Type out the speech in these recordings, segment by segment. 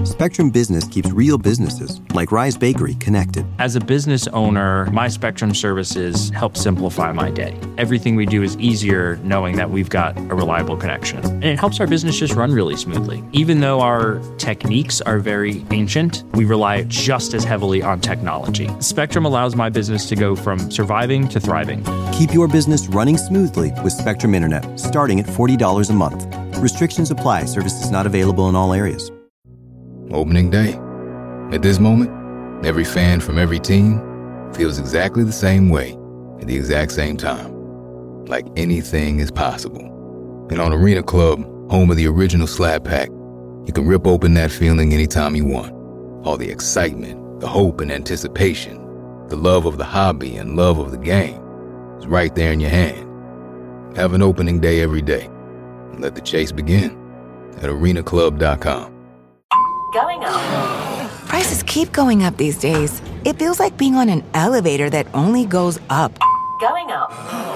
Spectrum Business keeps real businesses, like Rise Bakery, connected. As a business owner, my Spectrum services help simplify my day. Everything we do is easier knowing that we've got a reliable connection. And it helps our business just run really smoothly. Even though our techniques are very ancient, we rely just as heavily on technology. Spectrum allows my business to go from surviving to thriving. Keep your business running smoothly with Spectrum Internet, starting at $40 a month. Restrictions apply. Services not available in all areas. Opening day. At this moment, every fan from every team feels exactly the same way at the exact same time. Like anything is possible. And on Arena Club, home of the original Slab Pack, you can rip open that feeling anytime you want. All the excitement, the hope and anticipation, the love of the hobby and love of the game is right there in your hand. Have an opening day every day. And let the chase begin at arenaclub.com. Going up. Prices keep going up these days. It feels like being on an elevator that only goes up. Going up.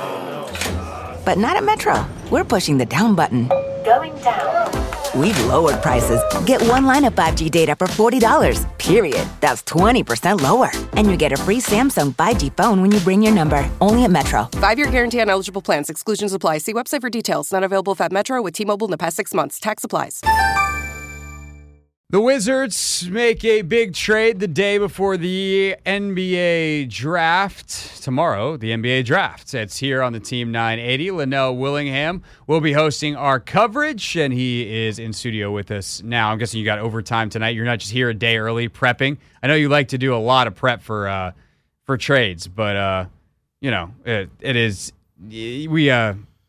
But not at Metro. We're pushing the down button. Going down. We've lowered prices. Get one line of 5G data for $40, period. That's 20% lower. And you get a free Samsung 5G phone when you bring your number. Only at Metro. 5-year guarantee on eligible plans. Exclusions apply. See website for details. Not available at Metro with T-Mobile in the past 6 months. Tax applies. The Wizards make a big trade the day before the NBA draft. Tomorrow, the NBA draft. It's here on the Team 980. Linnell Willingham will be hosting our coverage, and he is in studio with us now. I'm guessing you got overtime tonight. You're not just here a day early prepping. I know you like to do a lot of prep for trades, but it is we're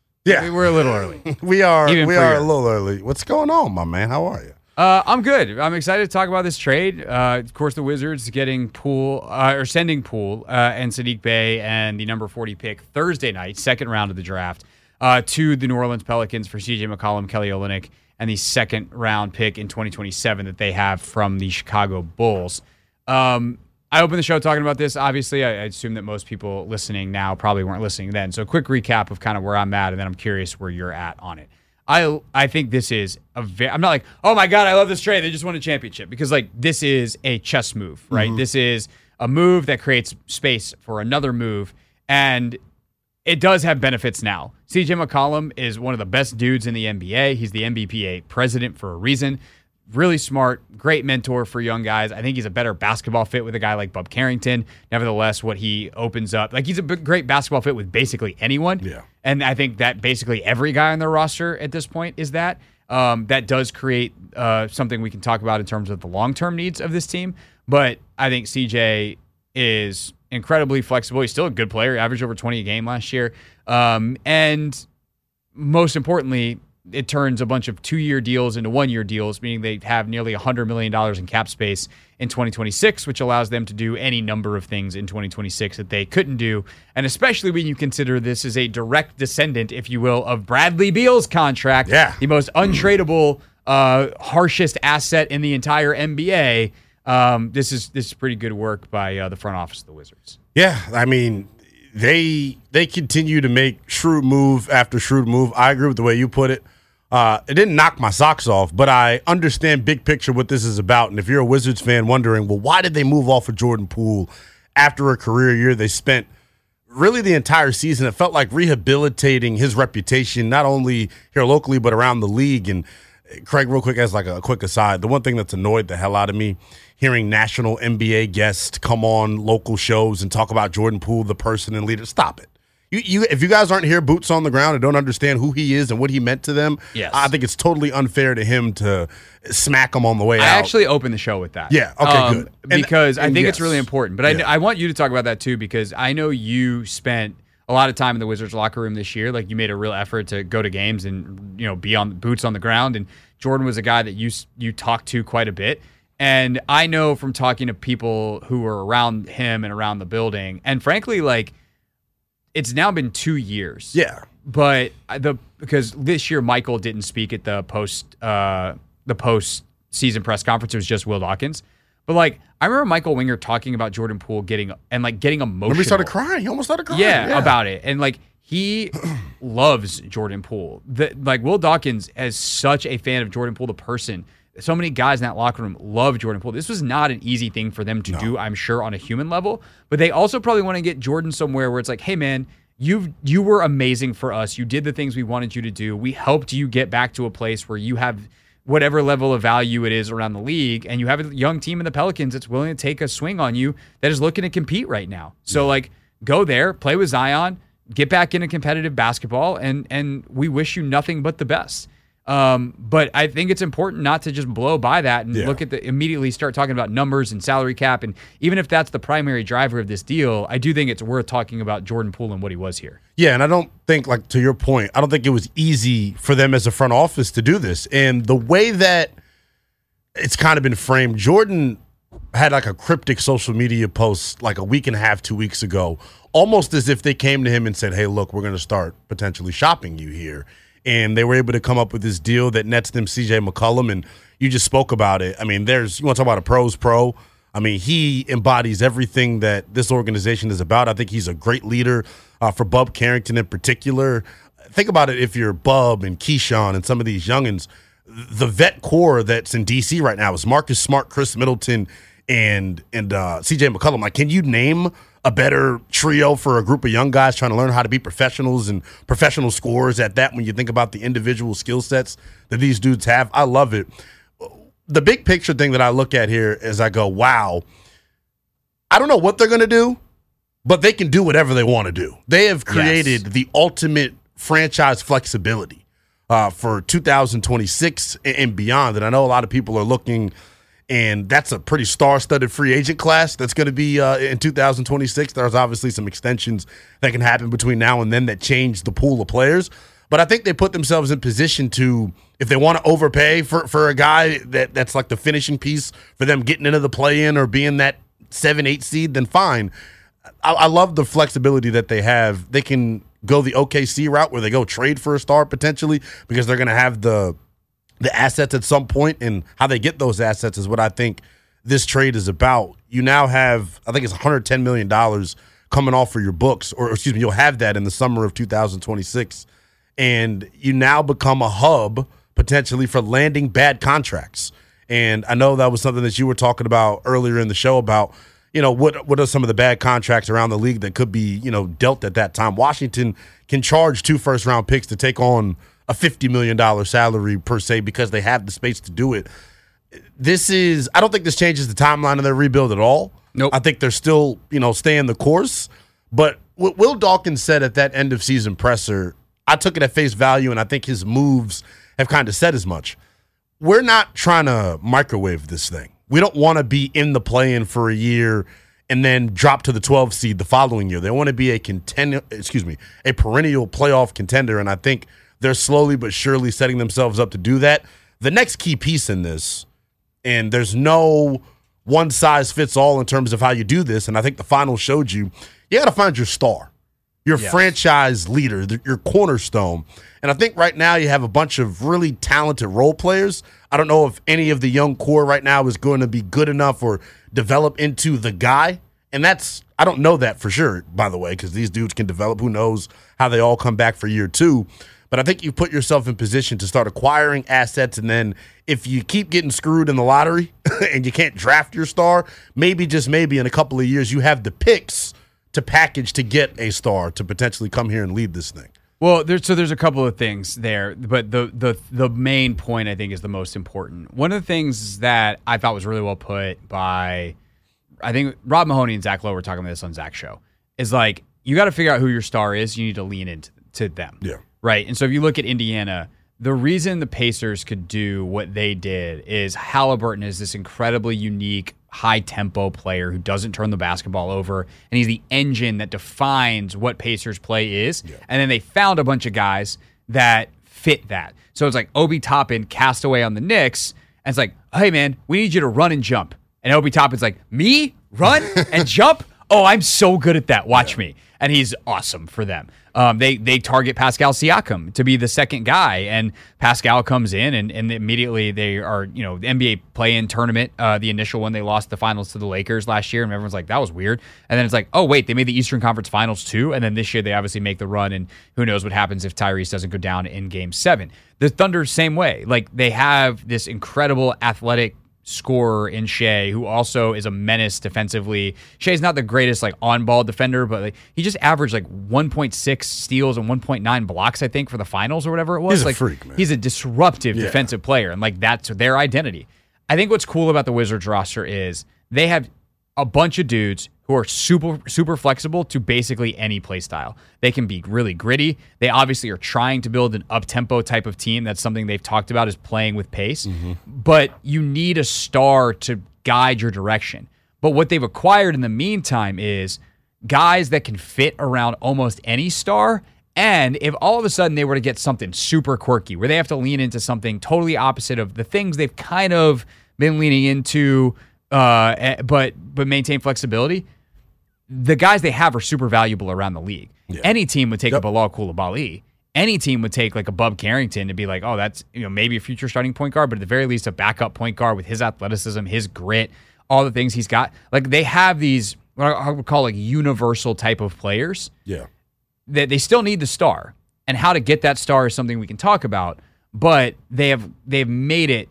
a little early. we are a little little early. What's going on, my man? How are you? I'm good. I'm excited to talk about this trade. Of course, the Wizards sending Poole and Saddiq Bey and the number 40 pick Thursday night, second round of the draft, to the New Orleans Pelicans for C.J. McCollum, Kelly Olynyk, and the second round pick in 2027 that they have from the Chicago Bulls. I opened the show talking about this. Obviously, I assume that most people listening now probably weren't listening then. So a quick recap of kind of where I'm at, and then I'm curious where you're at on it. I think this is I'm not like, oh my God, I love this trade. They just won a championship. Because this is a chess move, right? Mm-hmm. This is a move that creates space for another move. And it does have benefits now. CJ McCollum is one of the best dudes in the NBA. He's the NBPA president for a reason. Really smart, great mentor for young guys. I think he's a better basketball fit with a guy like Bub Carrington. Nevertheless, what he opens up, he's a great basketball fit with basically anyone. Yeah. And I think that basically every guy on their roster at this point is that. That does create something we can talk about in terms of the long-term needs of this team. But I think CJ is incredibly flexible. He's still a good player. He averaged over 20 a game last year. And most importantly, it turns a bunch of 2-year deals into 1-year deals, meaning they have nearly $100 million in cap space in 2026, which allows them to do any number of things in 2026 that they couldn't do. And especially when you consider this is a direct descendant, if you will, of Bradley Beal's contract, the most untradeable, harshest asset in the entire NBA. This is pretty good work by the front office of the Wizards. Yeah, I mean, they continue to make shrewd move after shrewd move. I agree with the way you put it. It didn't knock my socks off, but I understand big picture what this is about. And if you're a Wizards fan wondering, well, why did they move off of Jordan Poole after a career year they spent really the entire season? It felt like rehabilitating his reputation, not only here locally, but around the league. And Craig, real quick, as a quick aside, the one thing that's annoyed the hell out of me, hearing national NBA guests come on local shows and talk about Jordan Poole, the person and leader. Stop it. If you guys aren't here, boots on the ground, and don't understand who he is and what he meant to them, yes. I think it's totally unfair to him to smack him on the way out. I actually opened the show with that. Yeah, okay, good. Because I think it's really important. But I want you to talk about that too, because I know you spent a lot of time in the Wizards locker room this year. You made a real effort to go to games and be on boots on the ground. And Jordan was a guy that you talked to quite a bit. And I know from talking to people who were around him and around the building, and frankly, it's now been 2 years. Yeah. But because this year Michael didn't speak at the post season press conference, it was just Will Dawkins. But I remember Michael Winger talking about Jordan Poole getting emotional. Remember he started crying. He almost started crying. Yeah, about it. And he loves Jordan Poole. Will Dawkins is such a fan of Jordan Poole, the person, So many guys in that locker room love Jordan Poole. This was not an easy thing for them to do, I'm sure, on a human level. But they also probably want to get Jordan somewhere where it's like, hey, man, you were amazing for us. You did the things we wanted you to do. We helped you get back to a place where you have whatever level of value it is around the league, and you have a young team in the Pelicans that's willing to take a swing on you that is looking to compete right now. So, like, go there, play with Zion, get back into competitive basketball, and we wish you nothing but the best. But I think it's important not to just blow by that and look at immediately start talking about numbers and salary cap. And even if that's the primary driver of this deal, I do think it's worth talking about Jordan Poole and what he was here. Yeah, and I don't think, like, to your point, I don't think it was easy for them as a front office to do this. And the way that it's kind of been framed, Jordan had like a cryptic social media post like a week and a half, 2 weeks ago, almost as if they came to him and said, hey, look, we're going to start potentially shopping you here. And they were able to come up with this deal that nets them CJ McCollum. And you just spoke about it. I mean, you want to talk about a pro's pro. I mean, he embodies everything that this organization is about. I think he's a great leader for Bub Carrington in particular. Think about it, if you're Bub and Keyshawn and some of these youngins, the vet core that's in D.C. right now is Marcus Smart, Chris Middleton, and CJ McCollum. Like, can you name a better trio for a group of young guys trying to learn how to be professionals and professional scorers at that when you think about the individual skill sets that these dudes have? I love it. The big picture thing that I look at here is I go, wow, I don't know what they're going to do, but they can do whatever they want to do. They have created the ultimate franchise flexibility for 2026 and beyond. And I know a lot of people are looking, and that's a pretty star-studded free agent class that's going to be in 2026. There's obviously some extensions that can happen between now and then that change the pool of players. But I think they put themselves in position to, if they want to overpay for a guy that's like the finishing piece for them getting into the play-in or being that 7-8 seed, then fine. I love the flexibility that they have. They can go the OKC route where they go trade for a star potentially because they're going to have the assets at some point, and how they get those assets is what I think this trade is about. You now have, I think it's $110 million coming off for your books, or excuse me, you'll have that in the summer of 2026. And you now become a hub potentially for landing bad contracts. And I know that was something that you were talking about earlier in the show about, you know, what are some of the bad contracts around the league that could be, you know, dealt at that time. Washington can charge 2 first-round picks to take on a $50 million salary per se because they have the space to do it. I don't think this changes the timeline of their rebuild at all. Nope. I think they're still, you know, staying the course. But what Will Dawkins said at that end of season presser, I took it at face value, and I think his moves have kind of said as much. We're not trying to microwave this thing. We don't want to be in the play-in for a year and then drop to the 12 seed the following year. They want to be a perennial playoff contender, and I think they're slowly but surely setting themselves up to do that. The next key piece in this, and there's no one-size-fits-all in terms of how you do this, and I think the final showed you got to find your star, your franchise leader, your cornerstone. And I think right now you have a bunch of really talented role players. I don't know if any of the young core right now is going to be good enough or develop into the guy. And I don't know that for sure, by the way, because these dudes can develop. Who knows how they all come back for year 2. But I think you put yourself in position to start acquiring assets. And then if you keep getting screwed in the lottery and you can't draft your star, maybe, just maybe in a couple of years, you have the picks to package to get a star to potentially come here and lead this thing. Well, there's a couple of things there, but the main point I think is the most important. One of the things that I thought was really well put by, I think Rob Mahoney and Zach Lowe were talking about this on Zach's show, is like, you got to figure out who your star is. You need to lean into them. Yeah. Right. And so if you look at Indiana, the reason the Pacers could do what they did is Halliburton is this incredibly unique, high-tempo player who doesn't turn the basketball over, and he's the engine that defines what Pacers play is. Yeah. And then they found a bunch of guys that fit that. So it's like Obi Toppin cast away on the Knicks, and it's like, hey, man, we need you to run and jump. And Obi Toppin's like, me? Run and jump? oh, I'm so good at that. Watch me. And he's awesome for them. They target Pascal Siakam to be the second guy, and Pascal comes in, and immediately they are, the NBA play-in tournament, the initial one, they lost the finals to the Lakers last year, and everyone's like, that was weird. And then it's like, oh, wait, they made the Eastern Conference Finals too, and then this year they obviously make the run, and who knows what happens if Tyrese doesn't go down in Game 7. The Thunder, same way. Like, they have this incredible athletic scorer in Shea, who also is a menace defensively. Shea's not the greatest on-ball defender, but he just averaged 1.6 steals and 1.9 blocks, I think, for the finals or whatever it was. He's a freak, man. He's a disruptive defensive player, and that's their identity. I think what's cool about the Wizards roster is they have a bunch of dudes who are super flexible to basically any play style. They can be really gritty. They obviously are trying to build an up-tempo type of team. That's something they've talked about, is playing with pace. But you need a star to guide your direction. But what they've acquired in the meantime is guys that can fit around almost any star. And if all of a sudden they were to get something super quirky, where they have to lean into something totally opposite of the things they've kind of been leaning into, but maintain flexibility, the guys they have are super valuable around the league. Yeah. Any team would take a Bilal Coulibaly. Any team would take a Bub Carrington to be like, oh, that's maybe a future starting point guard, but at the very least a backup point guard with his athleticism, his grit, all the things he's got. They have these what I would call universal type of players. Yeah, that they still need the star, and how to get that star is something we can talk about. But they've made it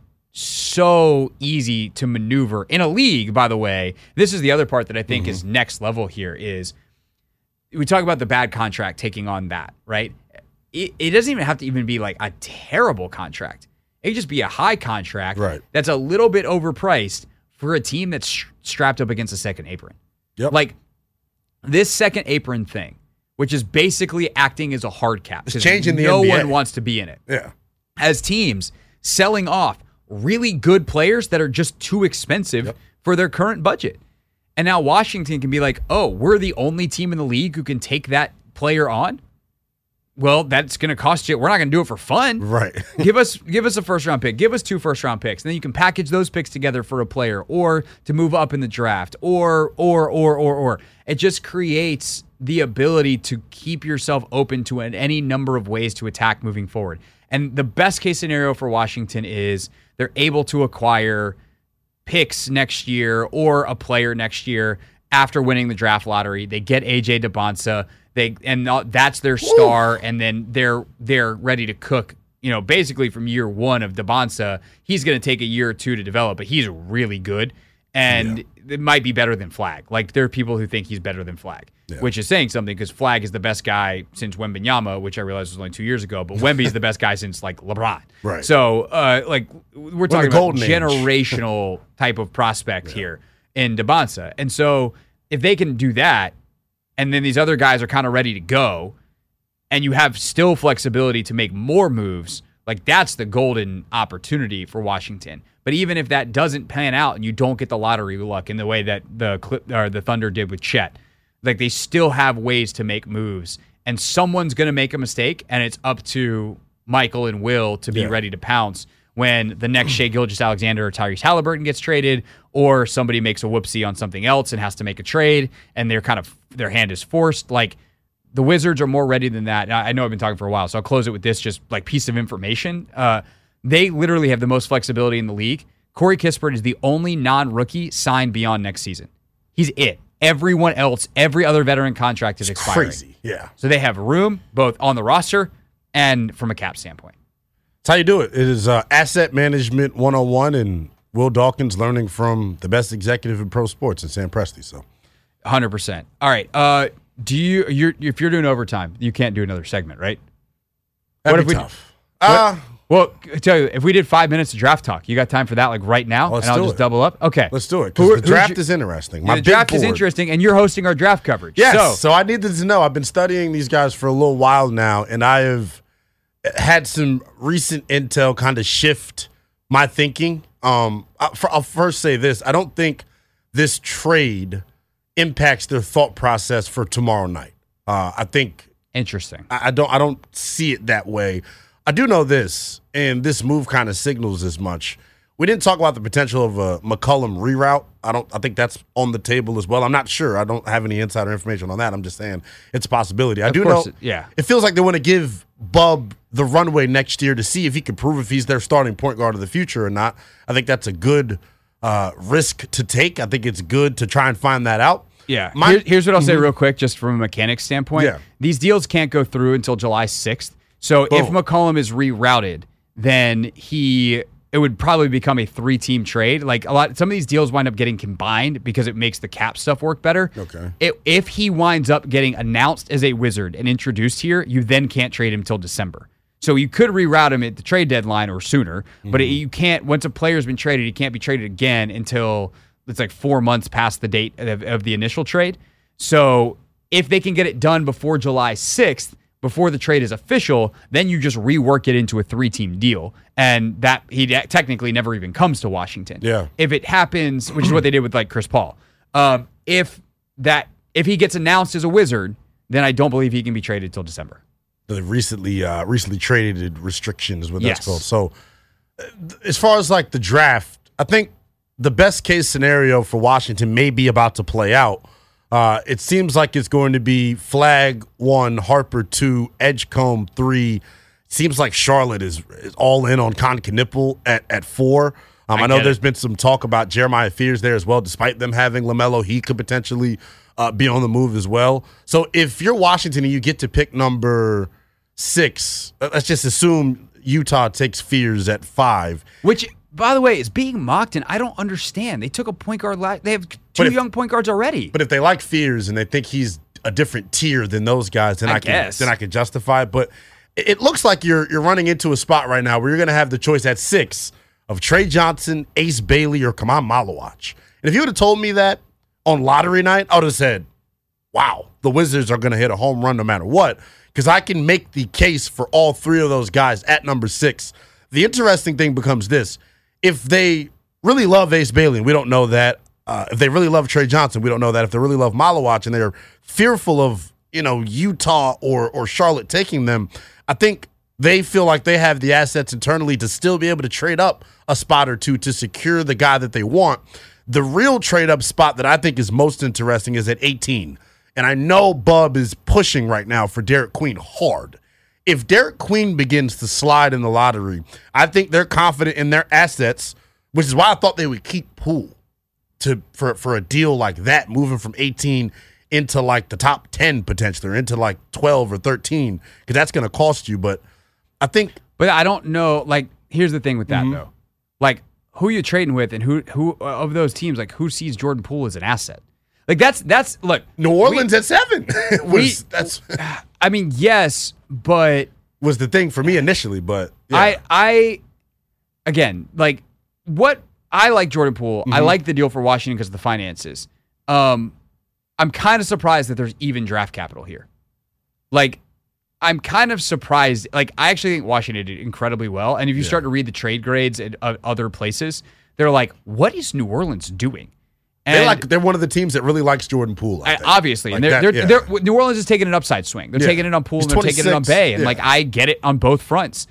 so easy to maneuver in a league, by the way. This is the other part that I think is next level here is we talk about the bad contract taking on that, right? It doesn't even have to even be a terrible contract. It could just be a high contract that's a little bit overpriced for a team that's strapped up against a second apron. Yep. This second apron thing, which is basically acting as a hard cap. It's changing the NBA. No NBA. one wants to be in it. Yeah. As teams selling off really good players that are just too expensive for their current budget. And now Washington can be like, oh, we're the only team in the league who can take that player on? Well, that's going to cost you. We're not going to do it for fun. Right. Give us a first-round pick. Give us 2 first-round picks. And then you can package those picks together for a player or to move up in the draft or. It just creates the ability to keep yourself open to any number of ways to attack moving forward. And the best-case scenario for Washington is they're able to acquire picks next year or a player next year after winning the draft lottery. They get AJ DeBonsa. That's their star, and then they're ready to cook. Basically from year one of DeBonsa, he's going to take a year or two to develop, but he's really good, and it might be better than Flag. There are people who think he's better than Flag, which is saying something because Flag is the best guy since Wembanyama, which I realized was only 2 years ago, but Wemby is the best guy since LeBron. Right. So we're talking about golden generational type of prospect here in DeBonsa, and so if they can do that. And then these other guys are kind of ready to go, and you have still flexibility to make more moves, that's the golden opportunity for Washington. But even if that doesn't pan out and you don't get the lottery luck in the way that the Thunder did with Chet, they still have ways to make moves. And someone's going to make a mistake, and it's up to Michael and Will to be ready to pounce when the next Shai Gilgeous-Alexander or Tyrese Halliburton gets traded, or somebody makes a whoopsie on something else and has to make a trade, and their hand is forced. The Wizards are more ready than that. I know I've been talking for a while, so I'll close it with this just piece of information. They literally have the most flexibility in the league. Corey Kispert is the only non-rookie signed beyond next season. He's it. Everyone else, every other veteran contract is expiring. Crazy, yeah. So they have room both on the roster and from a cap standpoint. That's how you do it. It is Asset Management 101, and Will Dawkins learning from the best executive in pro sports in Sam Presti. So, 100%. All right. If you're doing overtime, you can't do another segment, right? That'd be tough. Well, I tell you, if we did 5 minutes of draft talk, you got time for that right now? Let's and I'll do just it. Double up? Okay. Let's do it, because the draft is interesting. The draft is interesting, and you're hosting our draft coverage. Yes, so I needed to know. I've been studying these guys for a little while now, and I have had some recent intel kind of shift my thinking. I'll first say this. I don't think this trade impacts their thought process for tomorrow night. I think interesting. I don't see it that way. I do know this, and this move kind of signals as much. we didn't talk about the potential of a McCollum reroute. I think that's on the table as well. I'm not sure. I don't have any insider information on that. I'm just saying it's a possibility. I do know. It feels like they want to give Bub the runway next year to see if he can prove if he's their starting point guard of the future or not. I think that's a good risk to take. I think it's good to try and find that out. Yeah. Here's what I'll say real quick, just from a mechanics standpoint. Yeah. These deals can't go through until July 6th. So if McCollum is rerouted, then it would probably become a 3-team trade. Like some of these deals wind up getting combined because it makes the cap stuff work better. Okay. If he winds up getting announced as a Wizard and introduced here, you then can't trade him until December. So you could reroute him at the trade deadline or sooner, but you can't. Once a player's been traded, he can't be traded again until it's like 4 months past the date of the initial trade. So if they can get it done before July 6th, before the trade is official, then you just rework it into a 3-team deal. And that he technically never even comes to Washington. Yeah. If it happens, which is what they did with like Chris Paul, if he gets announced as a Wizard, then I don't believe he can be traded till December. The recently traded restriction is what that's called. So as far as like the draft, I think the best case scenario for Washington may be about to play out. It seems like it's going to be Flag 1, Harper 2, Edgecombe 3. Seems like Charlotte is all in on Con Knipple at 4. I know there's been some talk about Jeremiah Fears there as well, despite them having LaMelo. He could potentially be on the move as well. So if you're Washington and you get to pick number 6, let's just assume Utah takes Fears at 5. Which, by the way, is being mocked, and I don't understand. They took a point guard. They have two young point guards already. But if they like Fears and they think he's a different tier than those guys, then I can justify it. But it looks like you're running into a spot right now where you're going to have the choice at 6 of Trey Johnson, Ace Bailey, or Kaman Malawach. And if you would have told me that on lottery night, I would have said, wow, the Wizards are going to hit a home run no matter what, because I can make the case for all 3 of those guys at number 6. The interesting thing becomes this. If they really love Ace Bailey, and we don't know that, if they really love Trey Johnson, we don't know that. If they really love Malawach and they're fearful of Utah or Charlotte taking them, I think they feel like they have the assets internally to still be able to trade up a spot or two to secure the guy that they want. The real trade-up spot that I think is most interesting is at 18. And I know Bub is pushing right now for Derek Queen hard. If Derek Queen begins to slide in the lottery, I think they're confident in their assets, which is why I thought they would keep Poole for a deal like that, moving from 18 into like the top 10 potentially, or into like 12 or 13, because that's going to cost you. But I think... But I don't know, like, here's the thing with that, though. Like, who you trading with, and who of those teams, like, who sees Jordan Poole as an asset? Like, that's look. New Orleans at 7. I mean, yes, but... Was the thing for me initially, but... Yeah. I again, like, what... I like Jordan Poole. I like the deal for Washington because of the finances. I'm kind of surprised that there's even draft capital here. Like, I'm kind of surprised. Like, I actually think Washington did incredibly well. And if you start to read the trade grades at other places, they're like, what is New Orleans doing? And they're one of the teams that really likes Jordan Poole. Obviously. Like and New Orleans is taking an upside swing. They're taking it on Poole and they're taking it on Bay. And, like, I get it on both fronts.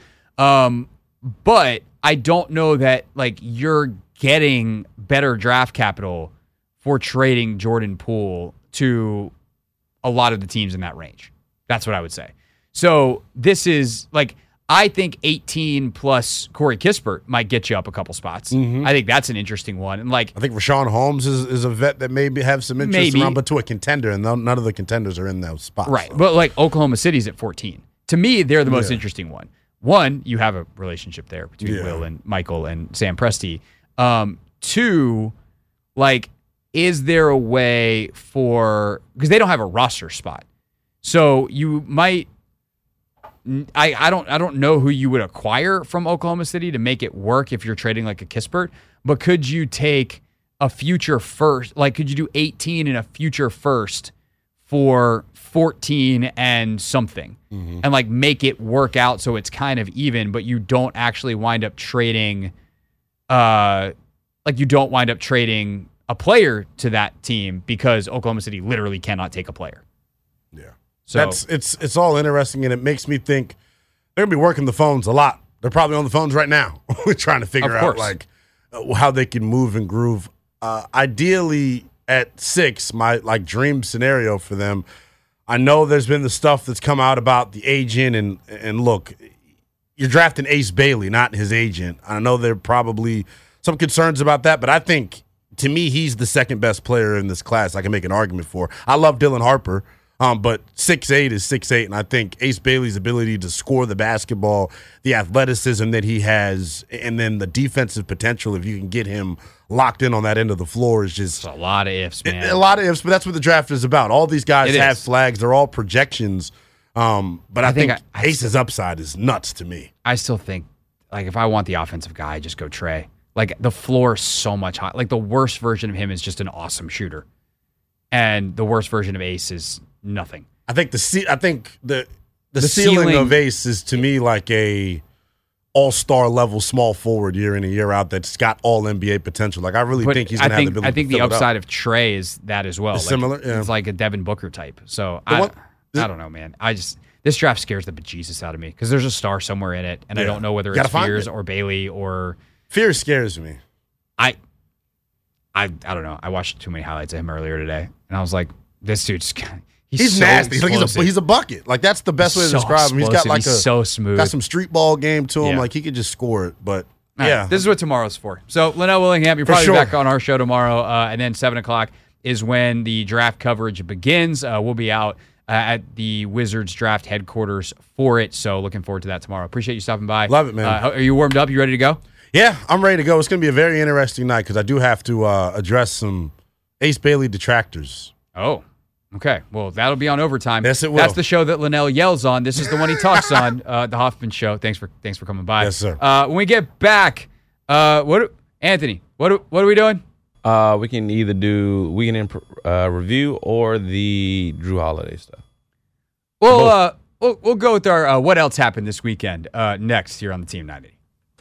But I don't know that, like, you're getting better draft capital for trading Jordan Poole to a lot of the teams in that range. That's what I would say. So this is, like, I think 18 plus Corey Kispert might get you up a couple spots. I think that's an interesting one. And, like, I think Rashawn Holmes is a vet that maybe have some interest around, but to a contender, and none of the contenders are in those spots. Right. So. But, like, Oklahoma City's at 14. To me, they're the most interesting one. One, you have a relationship there between Will and Michael and Sam Presti. 2, like, is there a way because they don't have a roster spot. So you might, I don't know who you would acquire from Oklahoma City to make it work if you're trading like a Kispert, but could you take a future first, like could you do 18 and a future first for 14 and something and like make it work out so it's kind of even, but you don't actually wind up trading a player to that team because Oklahoma City literally cannot take a player. Yeah. So it's all interesting, and it makes me think they're going to be working the phones a lot. They're probably on the phones right now trying to figure out, like, how they can move and groove. Ideally, at 6, my dream scenario for them. I know there's been the stuff that's come out about the agent, and look, you're drafting Ace Bailey, not his agent. I know there are probably some concerns about that, but I think, to me, he's the second best player in this class I can make an argument for. I love Dylan Harper, but 6'8" is 6'8", and I think Ace Bailey's ability to score the basketball, the athleticism that he has, and then the defensive potential, if you can get him locked in on that end of the floor, is just a lot of ifs, man. A lot of ifs, but that's what the draft is about. All these guys have flags. They're all projections. But I think Ace's upside is nuts to me. I still think, if I want the offensive guy, I just go Trey. The floor is so much higher. The worst version of him is just an awesome shooter. And the worst version of Ace is nothing. I think the ceiling of Ace is, to me, like a all-star level small forward year in and year out that's got all NBA potential. I really think he's going to have the ability I think to the fill upside of Trey is that as well. Similar, yeah. He's like a Devin Booker type. So I don't know, man. This draft scares the bejesus out of me because there's a star somewhere in it, and I don't know whether it's Fears or Bailey or Fears scares me. I don't know. I watched too many highlights of him earlier today, and I was like, this dude's he's so nasty. He's a bucket. That's the best way to describe him. He's got so smooth. Got some street ball game to him. He could just score it. But yeah, this is what tomorrow's for. So Linnell Willingham, you're probably back on our show tomorrow, and then 7:00 is when the draft coverage begins. We'll be out at the Wizards draft headquarters for it. So looking forward to that tomorrow. Appreciate you stopping by. Love it, man. Are you warmed up? You ready to go? Yeah, I'm ready to go. It's going to be a very interesting night because I do have to address some Ace Bailey detractors. Oh, okay. Well, that'll be on Overtime. Yes, it will. That's the show that Linnell yells on. This is the one he talks on, the Hoffman Show. Thanks for coming by. Yes, sir. When we get back, Anthony, what are we doing? We can either do Weekend in Review or the Drew Holiday stuff. We'll go with our What Else Happened This Weekend next here on the Team 90.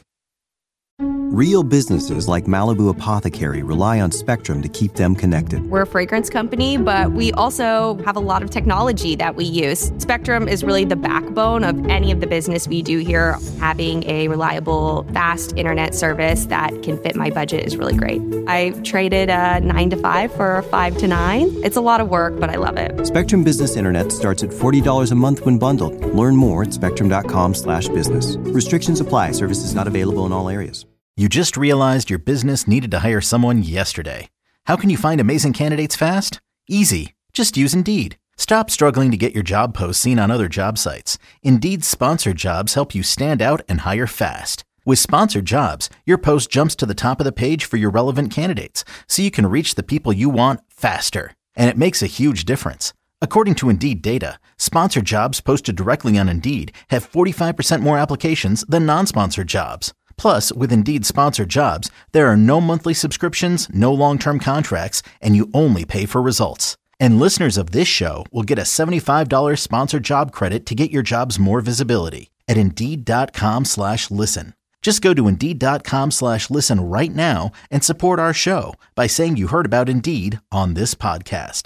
Real businesses like Malibu Apothecary rely on Spectrum to keep them connected. We're a fragrance company, but we also have a lot of technology that we use. Spectrum is really the backbone of any of the business we do here. Having a reliable, fast internet service that can fit my budget is really great. I traded a 9 to 5 for a 5 to 9. It's a lot of work, but I love it. Spectrum Business Internet starts at $40 a month when bundled. Learn more at spectrum.com/business. Restrictions apply. Services not available in all areas. You just realized your business needed to hire someone yesterday. How can you find amazing candidates fast? Easy. Just use Indeed. Stop struggling to get your job posts seen on other job sites. Indeed's sponsored jobs help you stand out and hire fast. With sponsored jobs, your post jumps to the top of the page for your relevant candidates, so you can reach the people you want faster. And it makes a huge difference. According to Indeed data, sponsored jobs posted directly on Indeed have 45% more applications than non-sponsored jobs. Plus, with Indeed sponsored jobs, there are no monthly subscriptions, no long-term contracts, and you only pay for results. And listeners of this show will get a $75 sponsored job credit to get your jobs more visibility at Indeed.com/listen. Just go to Indeed.com/listen right now and support our show by saying you heard about Indeed on this podcast.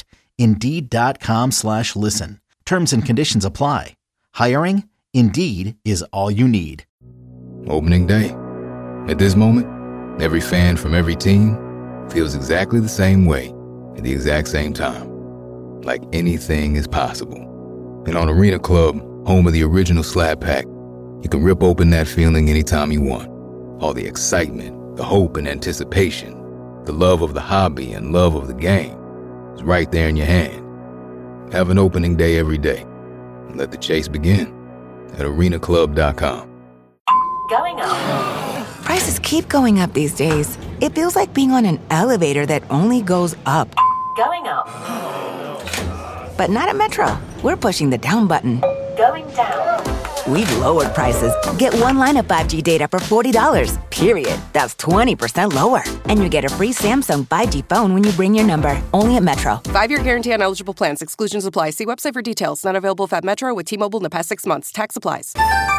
Indeed.com/listen. Terms and conditions apply. Hiring? Indeed is all you need. Opening day. At this moment, every fan from every team feels exactly the same way at the exact same time. Like anything is possible. And on Arena Club, home of the original Slab Pack, you can rip open that feeling anytime you want. All the excitement, the hope and anticipation, the love of the hobby and love of the game is right there in your hand. Have an opening day every day. And let the chase begin at arenaclub.com. Going up. Prices keep going up these days. It feels like being on an elevator that only goes up. Going up. But not at Metro. We're pushing the down button. Going down. We've lowered prices. Get one line of 5G data for $40, period. That's 20% lower. And you get a free Samsung 5G phone when you bring your number. Only at Metro. 5-year guarantee on eligible plans. Exclusions apply. See website for details. Not available if at Metro with T-Mobile in the past 6 months. Tax applies.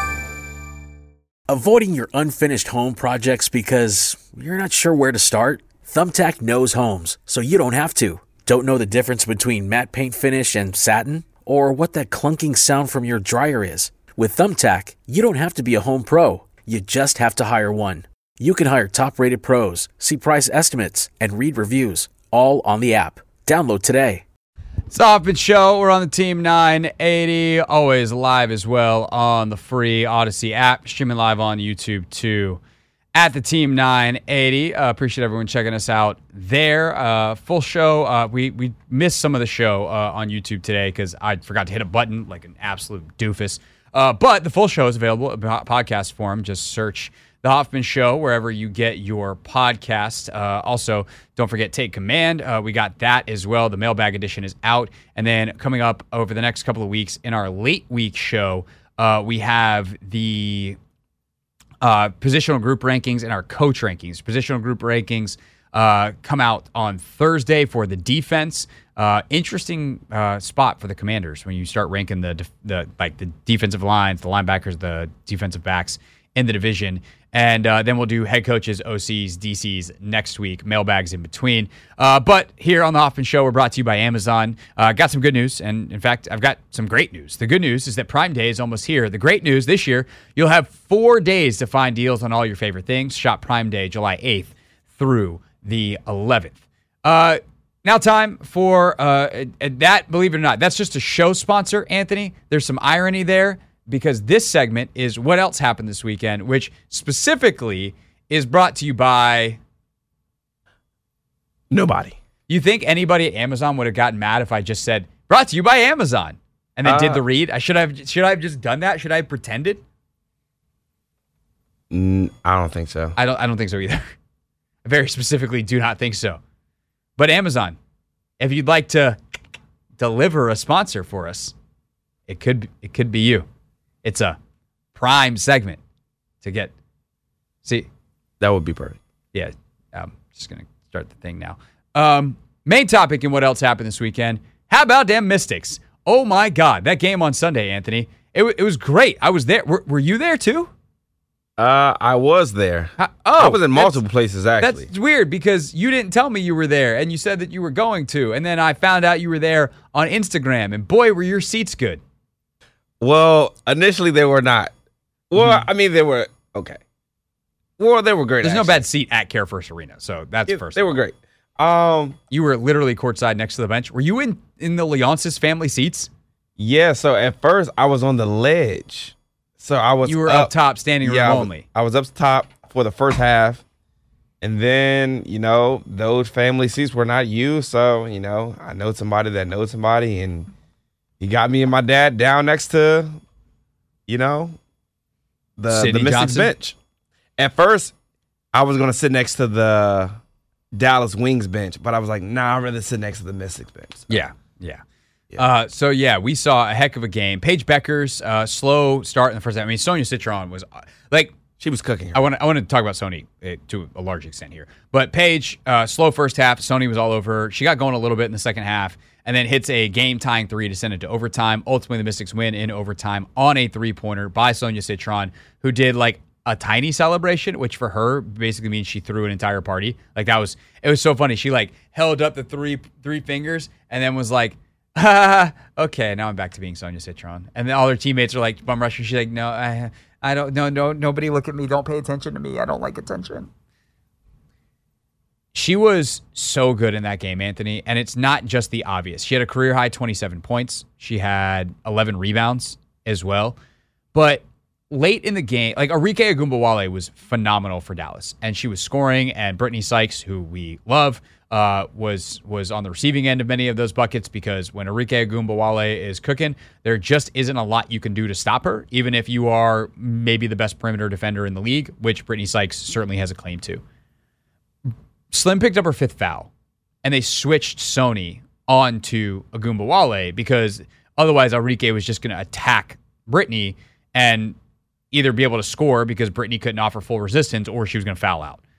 Avoiding your unfinished home projects because you're not sure where to start? Thumbtack knows homes, so you don't have to. Don't know the difference between matte paint finish and satin? Or what that clunking sound from your dryer is? With Thumbtack, you don't have to be a home pro. You just have to hire one. You can hire top-rated pros, see price estimates, and read reviews, all on the app. Download today. It's the Hoffman Show. We're on the Team 980, always live as well on the free Odyssey app, streaming live on YouTube too at the Team 980. Appreciate everyone checking us out there. Full show. We missed some of the show on YouTube today because I forgot to hit a button like an absolute doofus. But the full show is available in podcast form. Just search The Hoffman Show wherever you get your podcast. Also, don't forget Take Command. We got that as well. The mailbag edition is out. And then coming up over the next couple of weeks in our late week show, we have the positional group rankings and our coach rankings. Positional group rankings come out on Thursday for the defense. Interesting spot for the Commanders when you start ranking the defensive lines, the linebackers, the defensive backs in the division. And then we'll do head coaches, OCs, DCs next week, mailbags in between. But here on the Hoffman Show, we're brought to you by Amazon. Got some good news, and in fact, I've got some great news. The good news is that Prime Day is almost here. The great news this year, you'll have 4 days to find deals on all your favorite things. Shop Prime Day, July 8th through the 11th. Now time for that, believe it or not, that's just a show sponsor, Anthony. There's some irony there, because this segment is what else happened this weekend, which specifically is brought to you by nobody. You think anybody at Amazon would have gotten mad if I just said, brought to you by Amazon, and then did the read? Should I have just done that? Should I have pretended? I don't think so. I don't think so either. I very specifically do not think so. But Amazon, if you'd like to deliver a sponsor for us, it could be you. It's a prime segment to get. See, that would be perfect. Yeah, I'm just gonna start the thing now. Main topic and what else happened this weekend? How about damn Mystics? Oh my God, that game on Sunday, Anthony. It was great. I was there. Were you there too? I was there. I was in multiple places, actually. That's weird because you didn't tell me you were there, and you said that you were going to, and then I found out you were there on Instagram, and boy, were your seats good. Well, initially they were not. Well, I mean, they were okay. Well, they were great. There's no bad seat at Care First Arena, so that's first. They were great. You were literally courtside next to the bench. Were you in the Leonsis family seats? Yeah. So at first I was on the ledge. So I was. You were up top, standing room only. I was up top for the first half, and then those family seats were not used. So I know somebody that knows somebody, and he got me and my dad down next to, the Mystics bench. At first, I was going to sit next to the Dallas Wings bench, but I was like, nah, I'd rather sit next to the Mystics bench. So. Yeah. So, we saw a heck of a game. Paige Becker's slow start in the first half. I mean, Sonia Citron was she was cooking her. I want to talk about Sony to a large extent here. But Paige, slow first half. Sony was all over her. She got going a little bit in the second half and then hits a game-tying 3 to send it to overtime. Ultimately, the Mystics win in overtime on a 3-pointer by Sonia Citron, who did a tiny celebration, which for her basically means she threw an entire party. It was so funny. She held up the three fingers and then was like, okay, now I'm back to being Sonia Citron. And then all her teammates are bum rushing. She's like, no, I don't, no, nobody look at me. Don't pay attention to me. I don't like attention. She was so good in that game, Anthony, and it's not just the obvious. She had a career-high 27 points. She had 11 rebounds as well. But late in the game, Arike Ogunbowale was phenomenal for Dallas, and she was scoring, and Brittany Sykes, who we love, was on the receiving end of many of those buckets because when Arike Ogunbowale is cooking, there just isn't a lot you can do to stop her, even if you are maybe the best perimeter defender in the league, which Brittany Sykes certainly has a claim to. Slim picked up her 5th foul, and they switched Sony onto Ogunbowale because otherwise Arike was just going to attack Brittany and either be able to score because Brittany couldn't offer full resistance or she was going to foul out.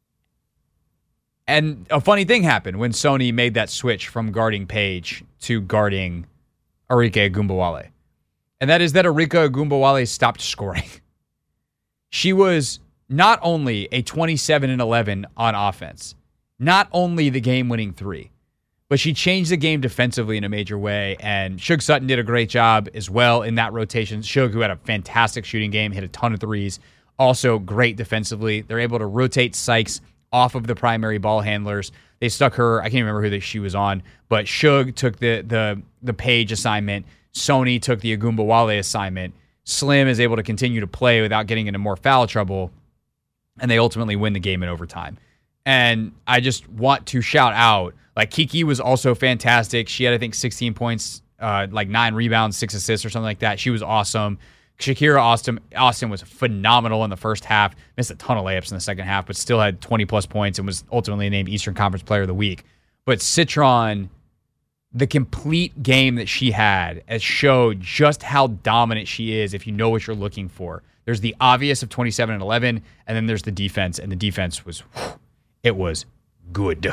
And a funny thing happened when Sony made that switch from guarding Paige to guarding Arike Ogunbowale. And that is that Arike Ogunbowale stopped scoring. She was not only a 27-11 on offense, not only the game-winning 3, but she changed the game defensively in a major way, and Shug Sutton did a great job as well in that rotation. Shug, who had a fantastic shooting game, hit a ton of threes also great defensively. They're able to rotate Sykes off of the primary ball handlers. They stuck her, I can't remember who she was on, but Shug took the Page assignment. Sony took the Agumbawale assignment. Slim is able to continue to play without getting into more foul trouble, and they ultimately win the game in overtime. And I just want to shout out, like, Kiki was also fantastic. She had, I think, 16 points, 9 rebounds, 6 assists or something like that. She was awesome. Shakira Austin was phenomenal in the first half. Missed a ton of layups in the second half, but still had 20-plus points and was ultimately named Eastern Conference Player of the Week. But Citron, the complete game that she had has showed just how dominant she is if you know what you're looking for. There's the obvious of 27 and 11, and then there's the defense, and the defense was, it was good.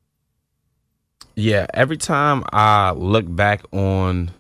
Yeah, every time I look back on,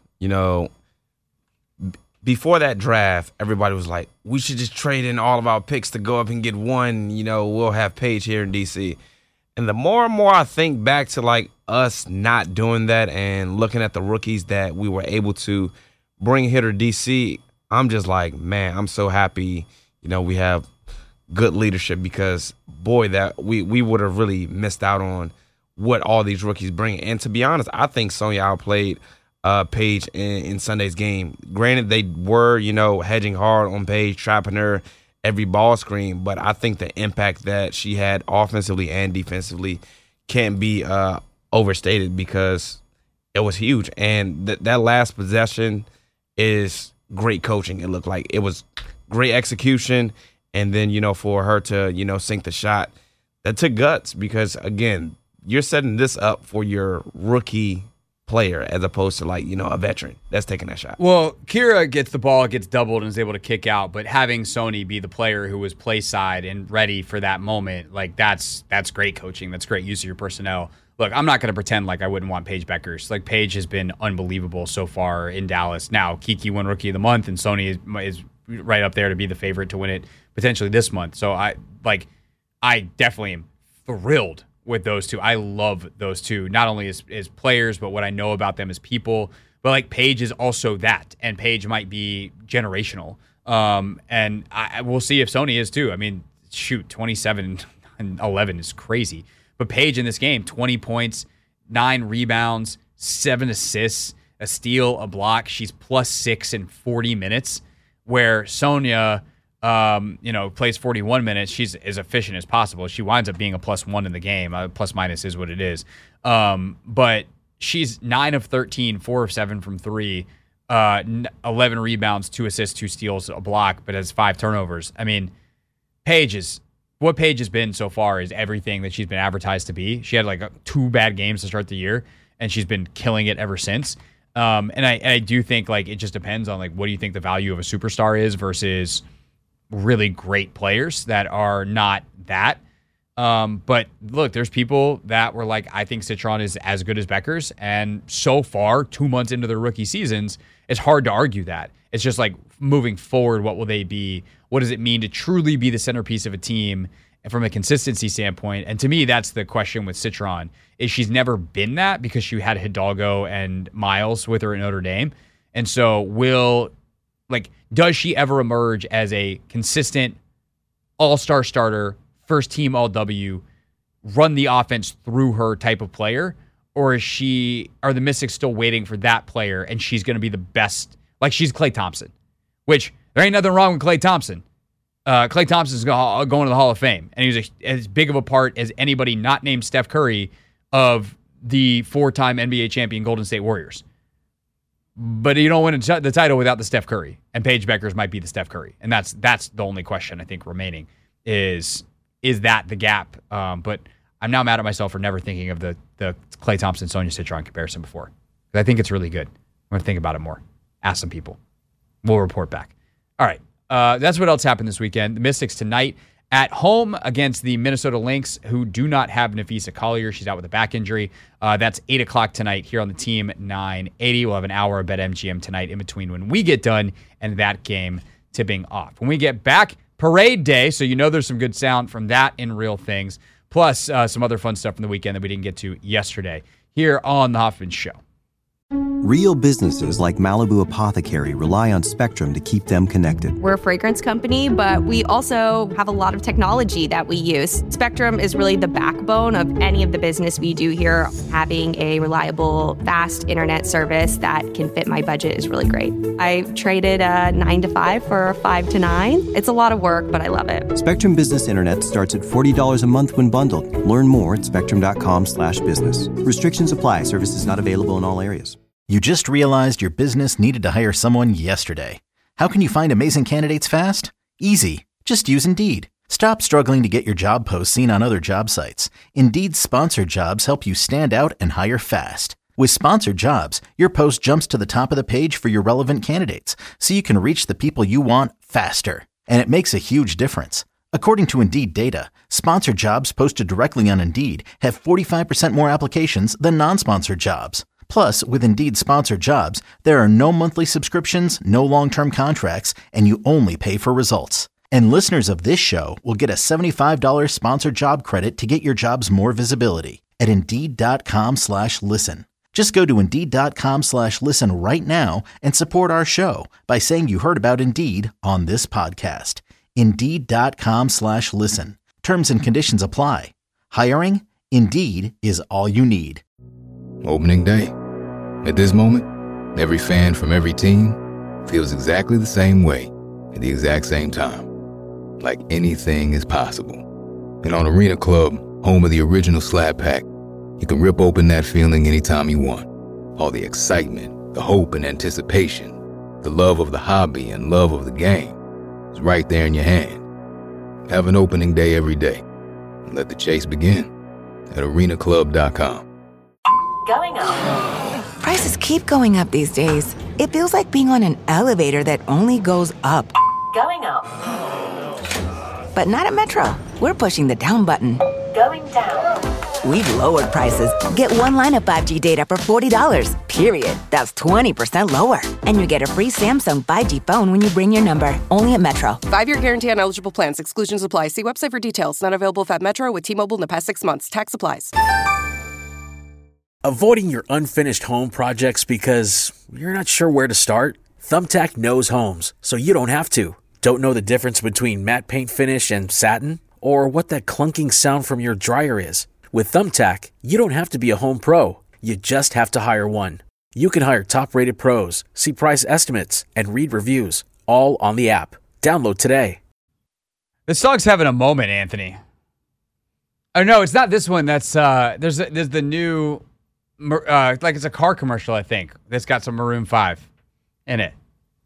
before that draft, everybody was like, we should just trade in all of our picks to go up and get one, we'll have Paige here in D.C. And the more and more I think back to, like, us not doing that and looking at the rookies that we were able to bring here to D.C., I'm just like, man, I'm so happy, we have good leadership because, boy, that we would have really missed out on what all these rookies bring. And to be honest, I think Sonya outplayed Paige in Sunday's game. Granted, they were, hedging hard on Paige, trapping her every ball screen, but I think the impact that she had offensively and defensively can't be overstated because it was huge. And that last possession is great coaching. It looked like it was great execution. And then, for her to, sink the shot, that took guts because, again, you're setting this up for your rookie player as opposed to, like, a veteran that's taking that shot. Well, Kira gets the ball, gets doubled, and is able to kick out, but having Sony be the player who was play side and ready for that moment, like, that's great coaching. That's great use of your personnel. Look, I'm not going to pretend like I wouldn't want Paige Beckers. Like, Paige has been unbelievable so far in Dallas. Now, Kiki won Rookie of the Month, and Sony is right up there to be the favorite to win it potentially this month. So I definitely am thrilled with those two. I love those two, not only as players, but what I know about them as people. But, like, Paige is also that, and Paige might be generational. And we'll see if Sony is too. I mean, shoot, 27 and 11 is crazy. But Paige in this game, 20 points, 9 rebounds, 7 assists, a steal, a block. She's +6 in 40 minutes, where Sonya, plays 41 minutes. She's as efficient as possible. She winds up being a +1 in the game. Plus minus is what it is. But she's 9 of 13, 4 of 7 from 3, 11 rebounds, 2 assists, 2 steals, a block, but has 5 turnovers. I mean, what Paige has been so far is everything that she's been advertised to be. She had 2 bad games to start the year, and she's been killing it ever since. And I do think, like, it just depends on, like, what do you think the value of a superstar is versus really great players that are not that. But look, there's people that were like, I think Citron is as good as Beckers. And so far, 2 months into their rookie seasons, it's hard to argue that. It's just like moving forward, what will they be? What does it mean to truly be the centerpiece of a team from a consistency standpoint? And to me, that's the question with Citron, is she's never been that because she had Hidalgo and Miles with her at Notre Dame. And so does she ever emerge as a consistent all-star starter, first team all-W, run the offense through her type of player? Or are the Mystics still waiting for that player and she's going to be the best? Like, she's Klay Thompson, which there ain't nothing wrong with Klay Thompson. Klay Thompson's going to the Hall of Fame, and he was as big of a part as anybody not named Steph Curry of the 4-time NBA champion Golden State Warriors. But you don't win the title without the Steph Curry, and Paige Beckers might be the Steph Curry, and that's the only question I think remaining is that the gap? But I'm now mad at myself for never thinking of the Klay Thompson Sonya Citron comparison before. I think it's really good. I'm going to think about it more. Ask some people. We'll report back. All right. That's what else happened this weekend. The Mystics tonight at home against the Minnesota Lynx, who do not have Nafisa Collier. She's out with a back injury. That's 8 o'clock tonight here on the team, 980. We'll have an hour of BetMGM tonight in between when we get done and that game tipping off. When we get back, parade day, so you know there's some good sound from that in Real Things, plus some other fun stuff from the weekend that we didn't get to yesterday here on The Hoffman Show. Real businesses like Malibu Apothecary rely on Spectrum to keep them connected. We're a fragrance company, but we also have a lot of technology that we use. Spectrum is really the backbone of any of the business we do here. Having a reliable, fast internet service that can fit my budget is really great. I traded a 9 to 5 for a 5 to 9. It's a lot of work, but I love it. Spectrum Business Internet starts at $40 a month when bundled. Learn more at spectrum.com/business. Restrictions apply. Services not available in all areas. You just realized your business needed to hire someone yesterday. How can you find amazing candidates fast? Easy. Just use Indeed. Stop struggling to get your job posts seen on other job sites. Indeed's sponsored jobs help you stand out and hire fast. With sponsored jobs, your post jumps to the top of the page for your relevant candidates, so you can reach the people you want faster. And it makes a huge difference. According to Indeed data, sponsored jobs posted directly on Indeed have 45% more applications than non-sponsored jobs. Plus, with Indeed sponsored jobs, there are no monthly subscriptions, no long-term contracts, and you only pay for results. And listeners of this show will get a $75 sponsored job credit to get your jobs more visibility at Indeed.com/listen. Just go to Indeed.com/listen right now and support our show by saying you heard about Indeed on this podcast. Indeed.com/listen. Terms and conditions apply. Hiring? Indeed is all you need. Opening day. At this moment, every fan from every team feels exactly the same way at the exact same time. Like anything is possible. And on Arena Club, home of the original Slab Pack, you can rip open that feeling anytime you want. All the excitement, the hope and anticipation, the love of the hobby and love of the game is right there in your hand. Have an opening day every day. And let the chase begin at arenaclub.com. Going up. Prices keep going up these days. It feels like being on an elevator that only goes up. Going up. But not at Metro. We're pushing the down button. Going down. We've lowered prices. Get one line of 5G data for $40, period. That's 20% lower. And you get a free Samsung 5G phone when you bring your number. Only at Metro. 5-year guarantee on eligible plans. Exclusions apply. See website for details. Not available at Metro with T-Mobile in the past 6 months. Tax applies. Avoiding your unfinished home projects because you're not sure where to start? Thumbtack knows homes, so you don't have to. Don't know the difference between matte paint finish and satin? Or what that clunking sound from your dryer is? With Thumbtack, you don't have to be a home pro. You just have to hire one. You can hire top-rated pros, see price estimates, and read reviews, all on the app. Download today. This dog's having a moment, Anthony. Oh, no, it's not this one. That's there's the new... like it's a car commercial, I think, that's got some Maroon 5 in it.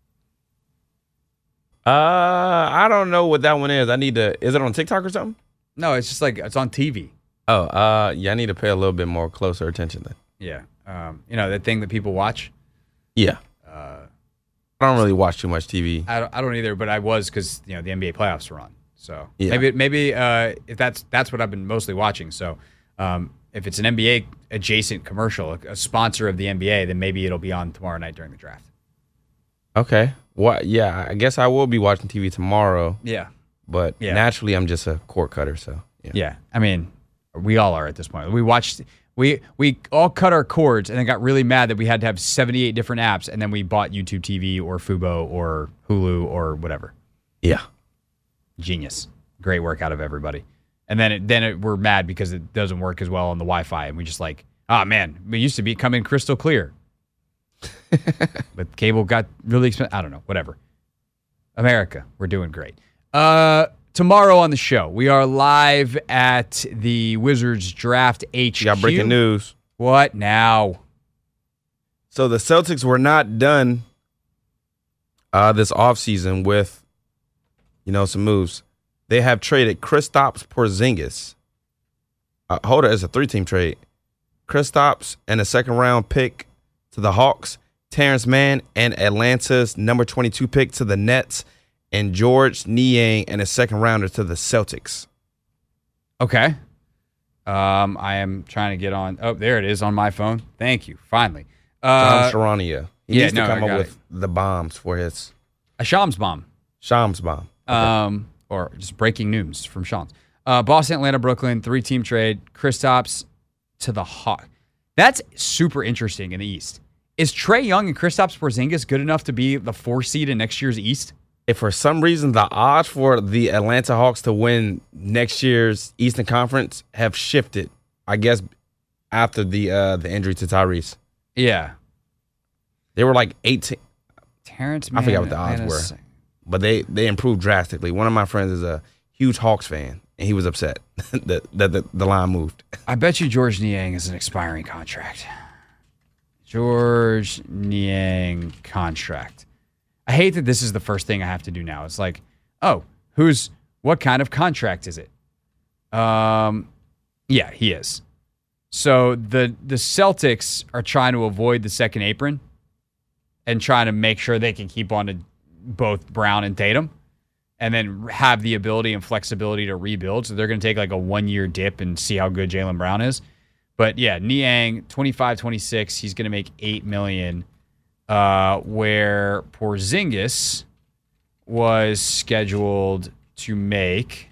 I don't know what that one is. Is it on TikTok or something? No, it's just like, it's on TV. Oh, yeah, I need to pay a little bit more closer attention then. Yeah. That thing that people watch. Yeah. I don't really watch too much TV. I don't either, but I was because, the NBA playoffs were on. So yeah. maybe if that's what I've been mostly watching. So, if it's an NBA adjacent commercial, a sponsor of the NBA, then maybe it'll be on tomorrow night during the draft. Okay. What? Yeah, I guess I will be watching TV tomorrow. Yeah. But naturally, I'm just a cord cutter, so yeah. Yeah. I mean, we all are at this point. We all cut our cords and then got really mad that we had to have 78 different apps, and then we bought YouTube TV or Fubo or Hulu or whatever. Yeah. Genius. Great work out of everybody. And then we're mad because it doesn't work as well on the Wi-Fi, and we just like, man, we used to be coming crystal clear, but cable got really expensive. I don't know, whatever. America, we're doing great. Tomorrow on the show, we are live at the Wizards Draft HQ. You got breaking news. What now? So the Celtics were not done this offseason with, some moves. They have traded Kristaps Porzingis. Hold it, it's a 3-team trade. Kristaps and a second-round pick to the Hawks, Terrence Mann and Atlanta's number 22 pick to the Nets, and George Niang and a second-rounder to the Celtics. Okay. I am trying to get on. Oh, there it is on my phone. Thank you. Finally. John Charania. He needs to come up with the bombs for his... A Shams bomb. Shams bomb. Okay. Or just breaking news from Shams. Boston, Atlanta, Brooklyn, 3-team trade. Kristaps to the Hawks. That's super interesting in the East. Is Trae Young and Kristaps Porzingis good enough to be the 4 seed in next year's East? If for some reason the odds for the Atlanta Hawks to win next year's Eastern Conference have shifted, I guess after the injury to Tyrese. Yeah. They were like 18. Terrence Mann, I forgot what the odds were. But they improved drastically. One of my friends is a huge Hawks fan, and he was upset that the line moved. I bet you George Niang is an expiring contract. George Niang contract. I hate that this is the first thing I have to do now. It's like, oh, what kind of contract is it? Yeah, he is. So the Celtics are trying to avoid the second apron and trying to make sure they can keep on to both Brown and Tatum and then have the ability and flexibility to rebuild. So they're going to take like a 1-year dip and see how good Jaylen Brown is. But yeah, Niang, 25-26, he's going to make $8 million, where Porzingis was scheduled to make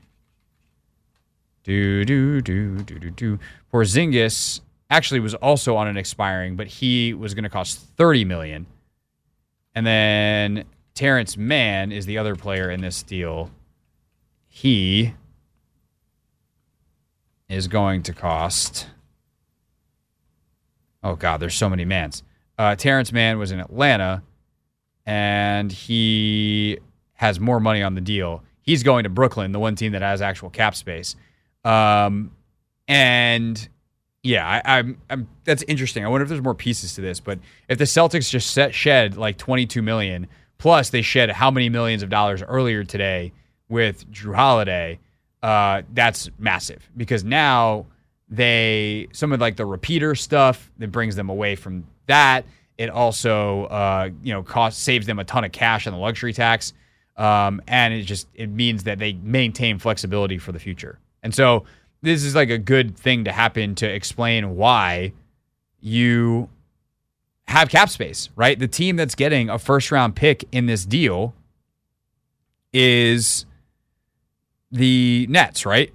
Porzingis actually was also on an expiring, but he was going to cost $30 million. And then Terrence Mann is the other player in this deal. He is going to cost... Oh, God, there's so many Manns. Terrence Mann was in Atlanta, and he has more money on the deal. He's going to Brooklyn, the one team that has actual cap space. And, yeah, I'm that's interesting. I wonder if there's more pieces to this. But if the Celtics just shed like $22 million, plus they shed how many millions of dollars earlier today with Jrue Holiday, that's massive. Because now... some of like the repeater stuff that brings them away from that. It also, saves them a ton of cash on the luxury tax. And it means that they maintain flexibility for the future. And so this is like a good thing to happen to explain why you have cap space, right? The team that's getting a first-round pick in this deal is the Nets, right?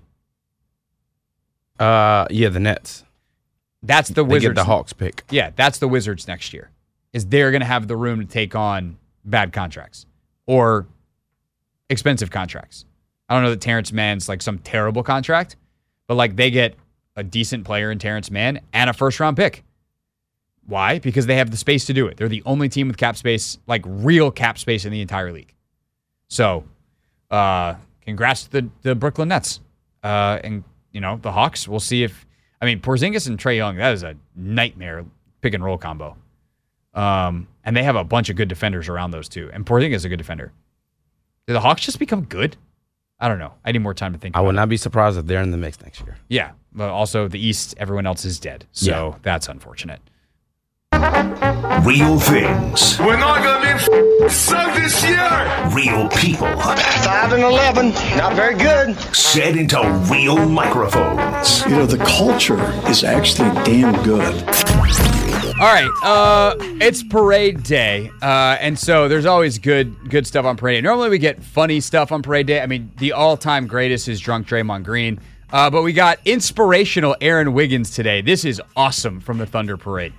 Yeah, the Nets. That's the Wizards. They get the Hawks pick. Yeah, that's the Wizards next year. Is they're going to have the room to take on bad contracts or expensive contracts. I don't know that Terrence Mann's like some terrible contract, but like they get a decent player in Terrence Mann and a first-round pick. Why? Because they have the space to do it. They're the only team with cap space, like real cap space in the entire league. So, congrats to the Brooklyn Nets. And the Hawks, we'll see if... Porzingis and Trae Young, that is a nightmare pick-and-roll combo. And they have a bunch of good defenders around those two. And Porzingis is a good defender. Did the Hawks just become good? I don't know. I need more time to think about it. I would not be surprised if they're in the mix next year. Yeah. But also, the East, everyone else is dead. So that's unfortunate. Real things. We're not going to be so this year. Real people. 5 and 11. Not very good. Said into real microphones. The culture is actually damn good. All right. It's parade day. And so there's always good stuff on parade day. Normally we get funny stuff on parade day. The all-time greatest is drunk Draymond Green. But we got inspirational Aaron Wiggins today. This is awesome from the Thunder Parade.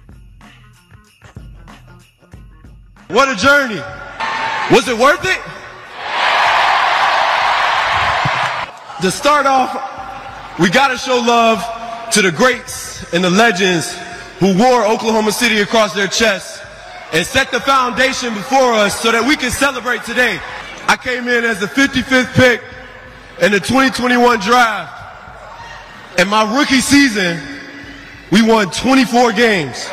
What a journey. Was it worth it? To start off, we got to show love to the greats and the legends who wore Oklahoma City across their chests and set the foundation before us so that we can celebrate today. I came in as the 55th pick in the 2021 draft. In my rookie season, we won 24 games.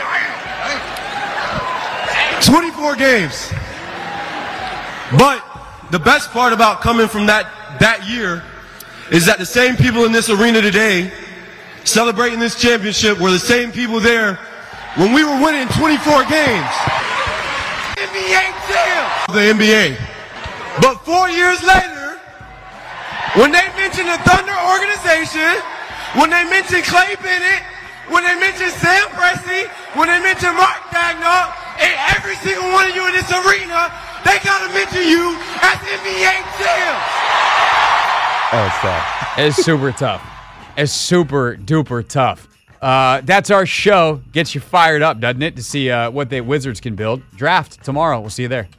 24 games. But the best part about coming from that year is that the same people in this arena today celebrating this championship were the same people there when we were winning 24 games. NBA champ! The NBA. But 4 years later, when they mention the Thunder organization, when they mention Clay Bennett, when they mention Sam Presti, when they mention Mark Daigneault, and every single one of you in this arena, they gotta mention you as NBA champs. Oh, it's tough. It's super tough. It's super duper tough. That's our show. Gets you fired up, doesn't it, to see what the Wizards can build. Draft tomorrow. We'll see you there.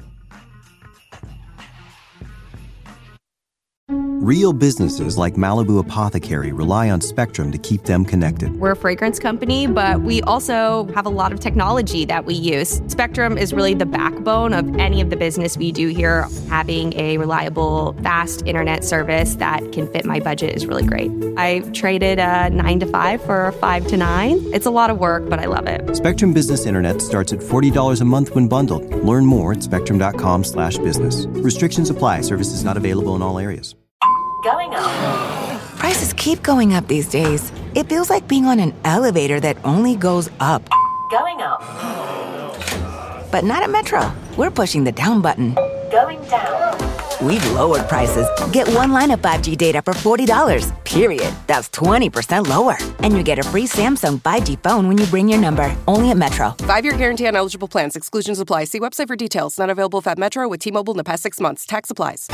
Real businesses like Malibu Apothecary rely on Spectrum to keep them connected. We're a fragrance company, but we also have a lot of technology that we use. Spectrum is really the backbone of any of the business we do here. Having a reliable, fast internet service that can fit my budget is really great. I traded a 9 to 5 for a 5 to 9. It's a lot of work, but I love it. Spectrum Business Internet starts at $40 a month when bundled. Learn more at spectrum.com/business. Restrictions apply. Services not available in all areas. Going up. Prices keep going up these days. It feels like being on an elevator that only goes up. Going up. But not at Metro. We're pushing the down button. Going down. We've lowered prices. Get one line of 5G data for $40, period. That's 20% lower. And you get a free Samsung 5G phone when you bring your number. Only at Metro. 5-year guarantee on eligible plans. Exclusions apply. See website for details. Not available at Metro with T-Mobile in the past 6 months. Tax applies.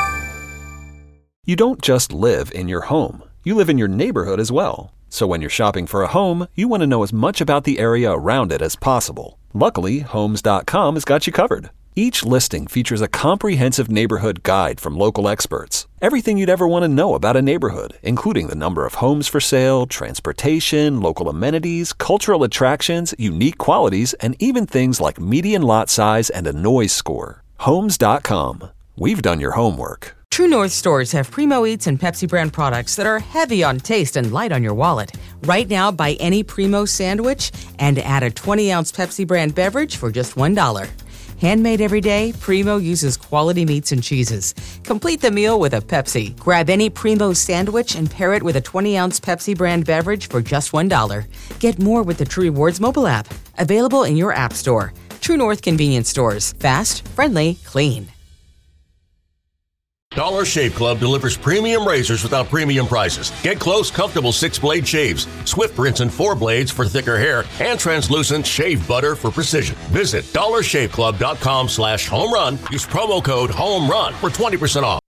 You don't just live in your home. You live in your neighborhood as well. So when you're shopping for a home, you want to know as much about the area around it as possible. Luckily, Homes.com has got you covered. Each listing features a comprehensive neighborhood guide from local experts. Everything you'd ever want to know about a neighborhood, including the number of homes for sale, transportation, local amenities, cultural attractions, unique qualities, and even things like median lot size and a noise score. Homes.com. We've done your homework. True North stores have Primo Eats and Pepsi brand products that are heavy on taste and light on your wallet. Right now, buy any Primo sandwich and add a 20-ounce Pepsi brand beverage for just $1. Handmade every day, Primo uses quality meats and cheeses. Complete the meal with a Pepsi. Grab any Primo sandwich and pair it with a 20-ounce Pepsi brand beverage for just $1. Get more with the True Rewards mobile app. Available in your app store. True North convenience stores. Fast, friendly, clean. Dollar Shave Club delivers premium razors without premium prices. Get close, comfortable 6-blade shaves, swift rinse and 4 blades for thicker hair, and translucent shave butter for precision. Visit dollarshaveclub.com/homerun. Use promo code HOMERUN for 20% off.